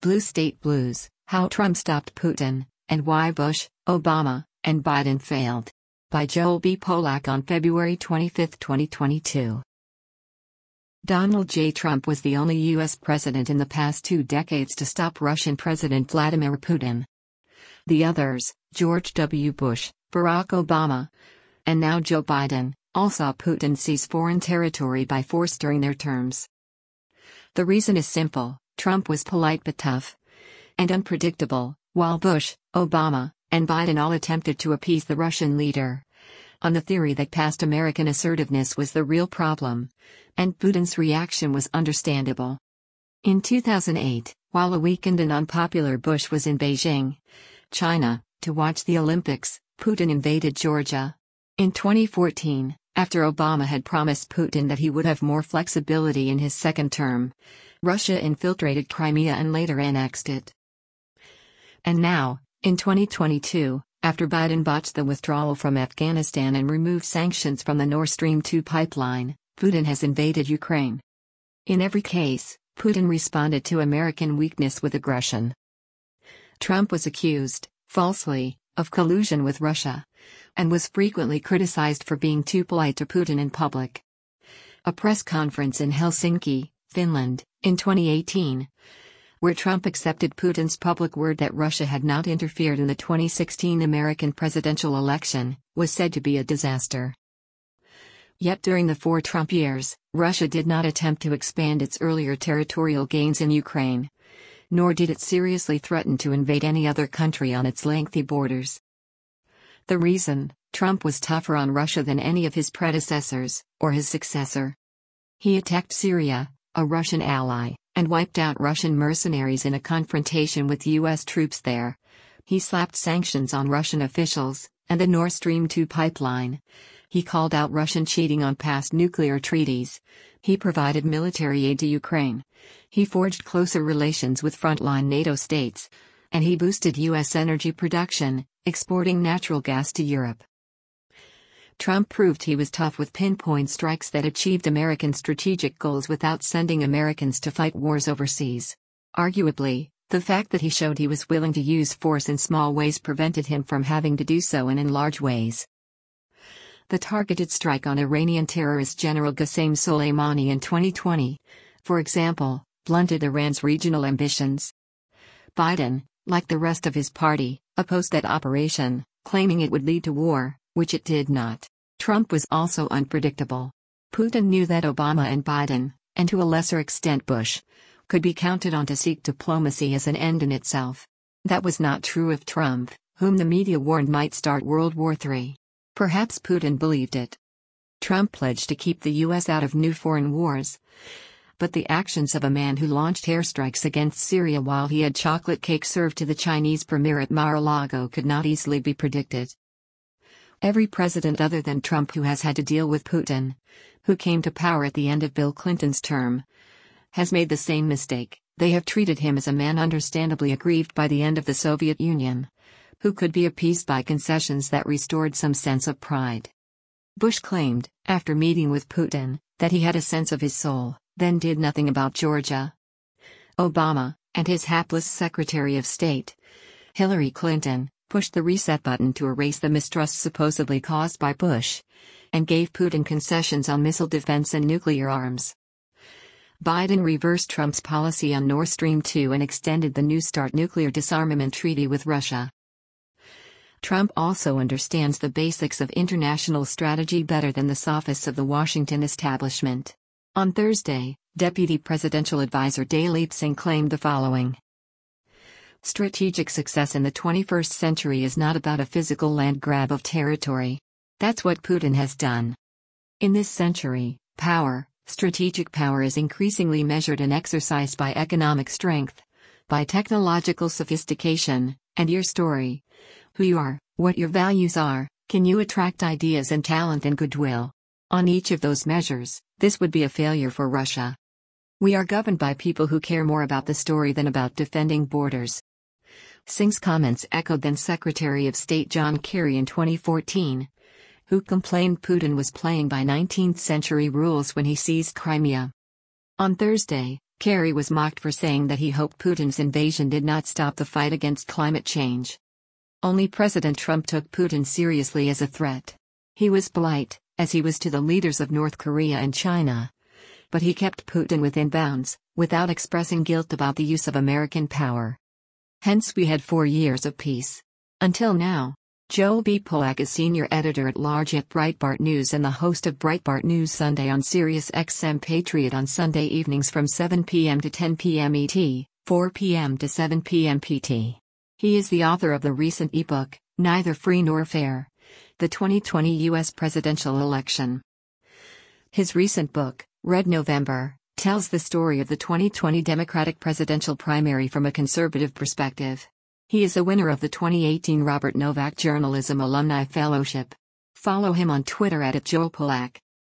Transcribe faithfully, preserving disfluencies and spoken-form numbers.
Blue State Blues: How Trump Stopped Putin, and Why Bush, Obama, and Biden Failed. By Joel B. Polak on February twenty-fifth, twenty twenty-two. Donald J. Trump was the only U S president in the past two decades to stop Russian President Vladimir Putin. The others, George W. Bush, Barack Obama, and now Joe Biden, all saw Putin seize foreign territory by force during their terms. The reason is simple: Trump was polite but tough and unpredictable, while Bush, Obama, and Biden all attempted to appease the Russian leader, on the theory that past American assertiveness was the real problem, and Putin's reaction was understandable. In two thousand eight, while a weakened and unpopular Bush was in Beijing, China, to watch the Olympics, Putin invaded Georgia. In twenty fourteen, after Obama had promised Putin that he would have more flexibility in his second term, Russia infiltrated Crimea and later annexed it. And now, in twenty twenty-two, after Biden botched the withdrawal from Afghanistan and removed sanctions from the Nord Stream two pipeline, Putin has invaded Ukraine. In every case, Putin responded to American weakness with aggression. Trump was accused, falsely, of collusion with Russia, and was frequently criticized for being too polite to Putin in public. A press conference in Helsinki, Finland, in twenty eighteen, where Trump accepted Putin's public word that Russia had not interfered in the twenty sixteen American presidential election, was said to be a disaster. Yet during the four Trump years, Russia did not attempt to expand its earlier territorial gains in Ukraine, nor did it seriously threaten to invade any other country on its lengthy borders. The reason: Trump was tougher on Russia than any of his predecessors, or his successor. He attacked Syria, a Russian ally, and wiped out Russian mercenaries in a confrontation with U S troops there. He slapped sanctions on Russian officials, and the Nord Stream two pipeline. He called out Russian cheating on past nuclear treaties. He provided military aid to Ukraine. He forged closer relations with frontline NATO states. And he boosted U S energy production, exporting natural gas to Europe. Trump proved he was tough with pinpoint strikes that achieved American strategic goals without sending Americans to fight wars overseas. Arguably, the fact that he showed he was willing to use force in small ways prevented him from having to do so in large ways. The targeted strike on Iranian terrorist General Qasem Soleimani in twenty twenty, for example, blunted Iran's regional ambitions. Biden, like the rest of his party, opposed that operation, claiming it would lead to war, which it did not. Trump was also unpredictable. Putin knew that Obama and Biden, and to a lesser extent Bush, could be counted on to seek diplomacy as an end in itself. That was not true of Trump, whom the media warned might start World War Three. Perhaps Putin believed it. Trump pledged to keep the U S out of new foreign wars. But the actions of a man who launched airstrikes against Syria while he had chocolate cake served to the Chinese premier at Mar-a-Lago could not easily be predicted. Every president other than Trump who has had to deal with Putin, who came to power at the end of Bill Clinton's term, has made the same mistake. They have treated him as a man understandably aggrieved by the end of the Soviet Union, who could be appeased by concessions that restored some sense of pride. Bush claimed, after meeting with Putin, that he had a sense of his soul, then did nothing about Georgia. Obama, and his hapless Secretary of State, Hillary Clinton, pushed the reset button to erase the mistrust supposedly caused by Bush, and gave Putin concessions on missile defense and nuclear arms. Biden reversed Trump's policy on Nord Stream two and extended the New START nuclear disarmament treaty with Russia. Trump also understands the basics of international strategy better than the sophists of the Washington establishment. On Thursday, Deputy Presidential Advisor Dalip Singh claimed the following: strategic success in the twenty-first century is not about a physical land grab of territory. That's what Putin has done. In this century, power, strategic power is increasingly measured and exercised by economic strength, by technological sophistication, and your story. Who you are, what your values are, can you attract ideas and talent and goodwill? On each of those measures, this would be a failure for Russia. We are governed by people who care more about the story than about defending borders. Singh's comments echoed then Secretary of State John Kerry in twenty fourteen, who complained Putin was playing by nineteenth century rules when he seized Crimea. On Thursday, Kerry was mocked for saying that he hoped Putin's invasion did not stop the fight against climate change. Only President Trump took Putin seriously as a threat. He was polite, as he was to the leaders of North Korea and China. But he kept Putin within bounds, without expressing guilt about the use of American power. Hence we had four years of peace. Until now. Joel B. Polak is senior editor-at-large at Breitbart News and the host of Breitbart News Sunday on Sirius X M Patriot on Sunday evenings from seven p m to ten p m E T, four p m to seven p m P T. He is the author of the recent ebook, Neither Free Nor Fair: The twenty twenty U S Presidential Election. His recent book, Red November, tells the story of the twenty twenty Democratic presidential primary from a conservative perspective. He is a winner of the twenty eighteen Robert Novak Journalism Alumni Fellowship. Follow him on Twitter at, at Joel Polak.